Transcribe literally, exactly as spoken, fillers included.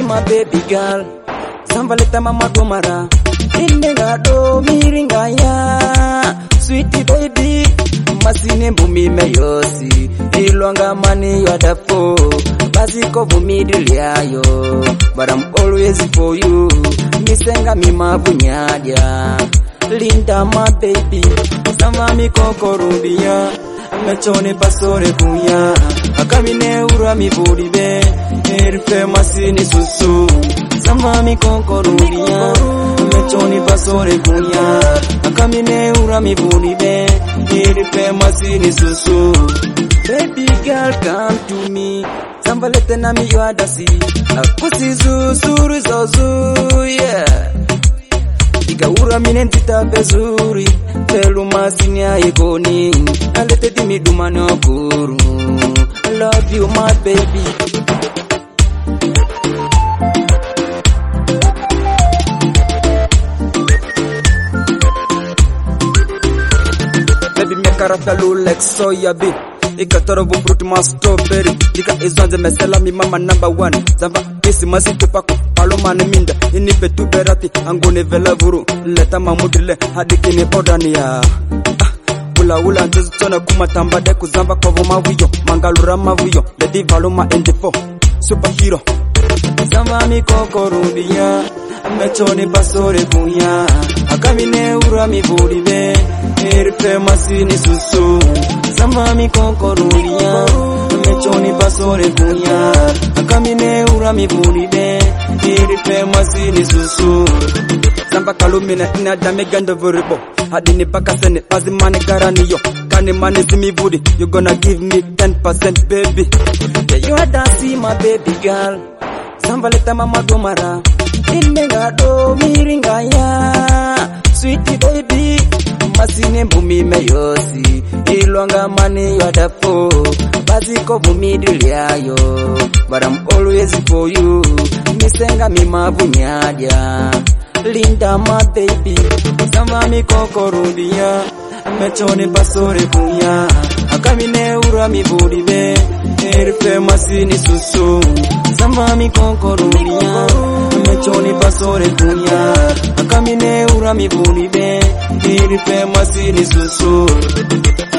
my baby girl. Samvaleta mama domara. Indenga do miringa ya. Sweetie baby. Masine bumi meyosi. Ilwanga mani yadafo. Basiko vumidilia yo. But I'm always for you. Misenga mima bunyadia. Linda my baby. Sama mi kokorubia. Mechone pasore kunya. Akamine ura mi buribe. Erife masini susu. Sama mi kokorubia. Mechone pasore kunya. Akamine ura mi buribe. Erife masini susu. Baby girl come to me. Samvalete na mi yoadasi. Akusi zuzuri zozu yeah. Ika ura minentita bezuri. Telu masini ya ikoni. Alete dimi dumani okuru. I love you my baby. Baby me karata like soya bean. Ika torobu fruit ma strawberry. Ika izwanze mesela mi mama number one. Zamba kisi masitu pako paloma ne minda. Ini petu berati angone vela vuru. Leta mamudile hadikini odani ya. Ula ula nzizu tona kumatamba de kuzamba kwa vuma wiyo. Mangalura mawiyo. Ledi valuma N D four. Superhero. Zamba mi kokorubia. Mechone pasore kunya. Akamine ura mi buribe. Erife masini susu. Zamba mi kokorubia. Mechone pasore kunya. Akamine ura mi buribe. Erife masini susu. Zamba kalumina ina dame ganda vuribo. Hadini baka sene pazi mane garani yo. Kani mane zimi vudi. You gonna give me ten percent baby. Yeah, you are dancing my baby girl. Zamba leta mama domara. Indenga do miringa ya. Sweetie baby. Masine bumi meyosi. Ilwanga mani yadafo. Basiko bumi dilia yo. But I'm always for you. Misenga mima bunyadia. Linda my baby. Sama mi kokorubia. Mechone pasore kunya. Akamine ura mi buribe. Erife masini susu. Sama mi kokorubia. Mechone pasore kunya. Akamine ura mi buribe. Erife masini susu.